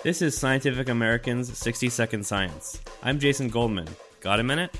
This is Scientific American's 60-Second Science. I'm Jason Goldman. Got a minute?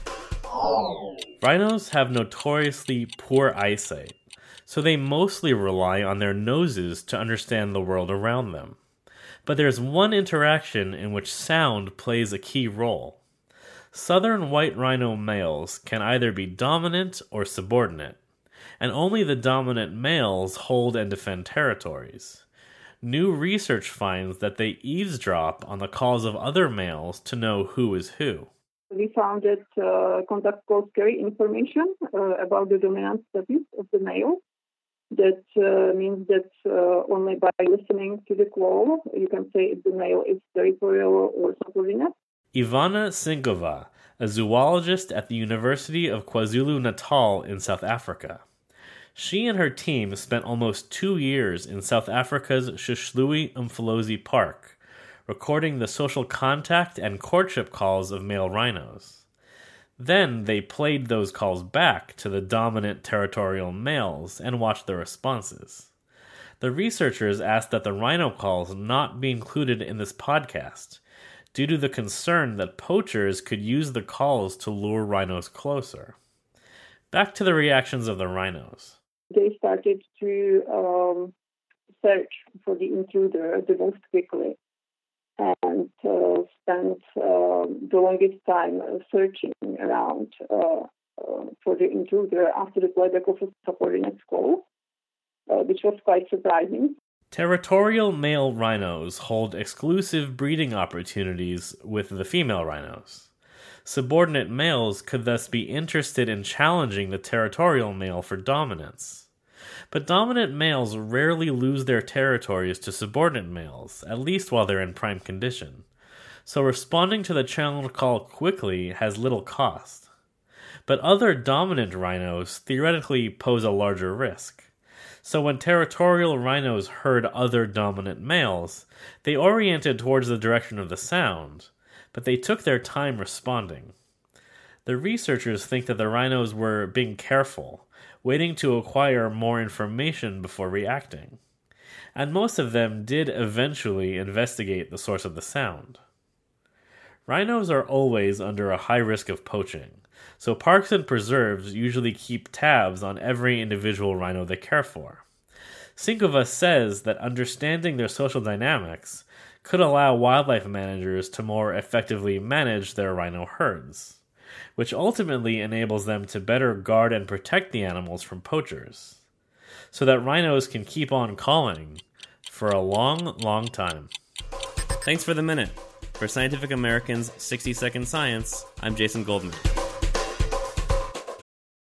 Rhinos have notoriously poor eyesight, so they mostly rely on their noses to understand the world around them. But there's one interaction in which sound plays a key role. Southern white rhino males can either be dominant or subordinate, and only the dominant males hold and defend territories. New research finds that they eavesdrop on the calls of other males to know who is who. We found that contact calls carry information about the dominant status of the male. That means that only by listening to the call, you can say if the male is territorial or subordinate. Ivana Sinkova, a zoologist at the University of KwaZulu-Natal in South Africa. She and her team spent almost 2 years in South Africa's Shishlui Umfolozi Park, recording the social contact and courtship calls of male rhinos. Then they played those calls back to the dominant territorial males and watched their responses. The researchers asked that the rhino calls not be included in this podcast, due to the concern that poachers could use the calls to lure rhinos closer. Back to the reactions of the rhinos. They started to search for the intruder the most quickly and spent the longest time searching around for the intruder after the playback of a subordinate call, which was quite surprising. Territorial male rhinos hold exclusive breeding opportunities with the female rhinos. Subordinate males could thus be interested in challenging the territorial male for dominance. But dominant males rarely lose their territories to subordinate males, at least while they're in prime condition. So responding to the challenge call quickly has little cost. But other dominant rhinos theoretically pose a larger risk. So when territorial rhinos heard other dominant males, they oriented towards the direction of the sound, but they took their time responding. The researchers think that the rhinos were being careful, waiting to acquire more information before reacting. And most of them did eventually investigate the source of the sound. Rhinos are always under a high risk of poaching, so parks and preserves usually keep tabs on every individual rhino they care for. Sinkova says that understanding their social dynamics could allow wildlife managers to more effectively manage their rhino herds, which ultimately enables them to better guard and protect the animals from poachers, so that rhinos can keep on calling for a long, long time. Thanks for the minute. For Scientific American's 60-Second Science, I'm Jason Goldman.